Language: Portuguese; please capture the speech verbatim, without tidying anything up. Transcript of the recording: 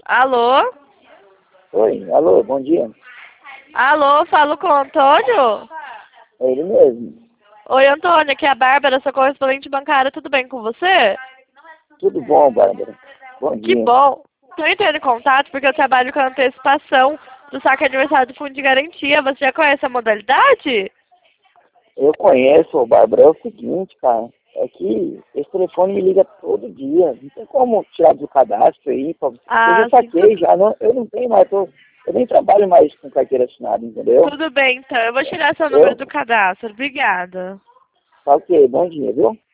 Alô? Oi, alô, bom dia. Alô, falo com o Antônio? É ele mesmo. Oi, Antônio, aqui é a Bárbara, sua correspondente bancária, tudo bem com você? Tudo bom, Bárbara? Bom Que dia. bom. Estou entrando em contato porque eu trabalho com antecipação do saque aniversário do Fundo de Garantia. Você já conhece a modalidade? Eu conheço, ô, Bárbara, é o seguinte, cara, é que esse telefone me liga todo dia. Não tem como tirar do cadastro aí, pra... eu Ah, já sim. saquei, já não, eu não tenho mais, tô, eu nem trabalho mais com carteira assinada, entendeu? Tudo bem, então. Eu vou tirar seu número Eu, do cadastro. Obrigada. tá ok, bom dia, viu?